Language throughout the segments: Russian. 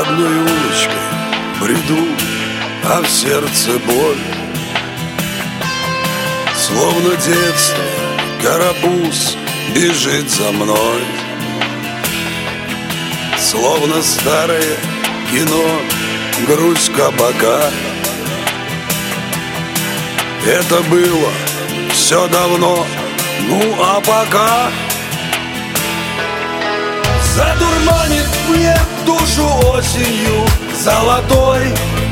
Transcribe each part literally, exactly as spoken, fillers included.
одной улочкой бреду, а в сердце боль. Словно детство, карапуз бежит за мной. Словно старое кино, грусть кабака. Это было все давно, ну а пока задурманит мне душу осенью золотой.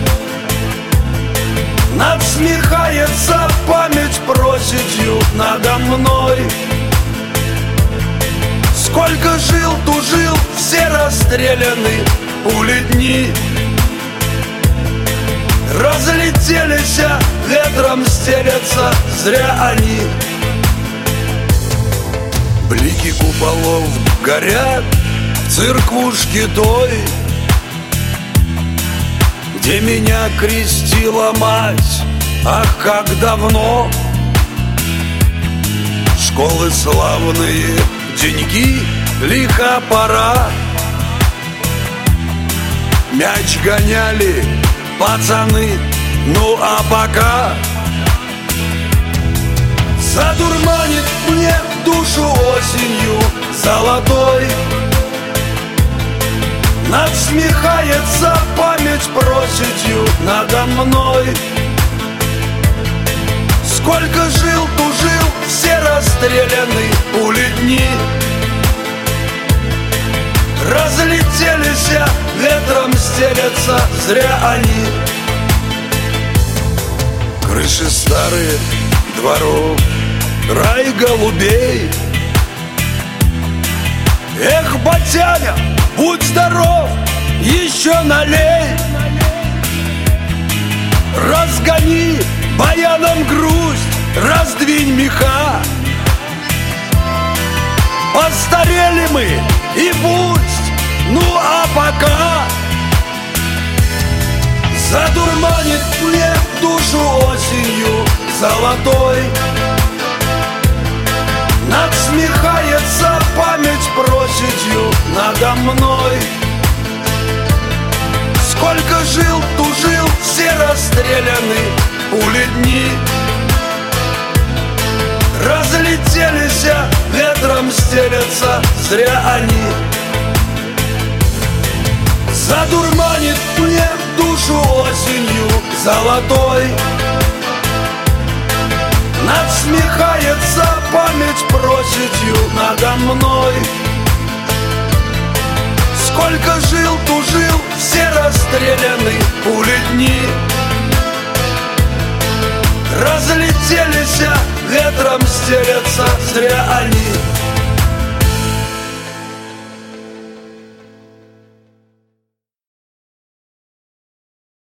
Надсмехается память проседью надо мной. Сколько жил, тужил, все расстреляны пули дни. Разлетелись, а ветром стелятся зря они. Блики куполов горят в церквушке той, где меня крестила мать, ах, как давно. Школы славные, деньги, лиха пора. Мяч гоняли пацаны, ну а пока задурманит мне душу осенью золотой. Надсмехается память проседью надо мной. Сколько жил, тужил, все расстреляны пули дни. Разлетелись, а ветром стелятся зря они. Крыши старые дворов, рай голубей. Эх, батяня, будь здоров, еще налей. Разгони баяном грусть, раздвинь меха. Постарели мы и пусть, ну а пока задурманит мне душу осенью золотой. Надсмехается память проседью надо мной. Сколько жил, тужил, все расстреляны пули дни. Разлетелись, а ветром стелятся зря они. Задурманит мне душу осенью золотой. Надсмехается память проседью надо мной. Сколько жил, тужил, все расстреляны пули дни. Разлетелись, а ветром стелятся зря они.